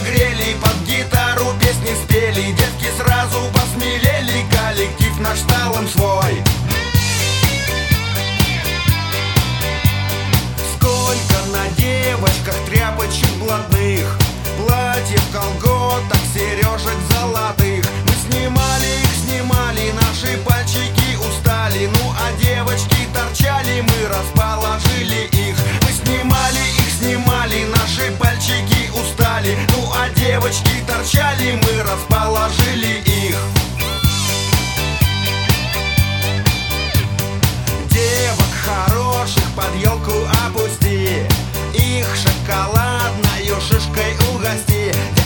согрели, под гитару песни спели. Девки сразу посмелели, коллектив наш стал им свой. Сколько на девочках тряпочек блатных, платьев, колготок, сережек золотых. Мы снимали, наши пальчики устали. Ну а девочки торчали, мы расположили их. Мы снимали, наши пальчики устали. Ну а девочки торчали, мы расположили их. Девок хороших под елку опусти, их шоколадною шишкой угости.